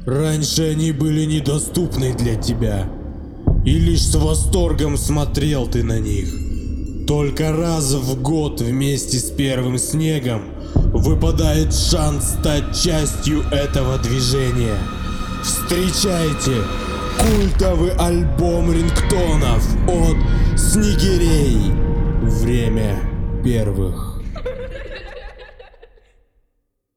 Раньше они были недоступны для тебя, и лишь с восторгом смотрел ты на них. Только раз в год вместе с первым снегом выпадает шанс стать частью этого движения. Встречайте культовый альбом рингтонов от Снегирей. Время первых.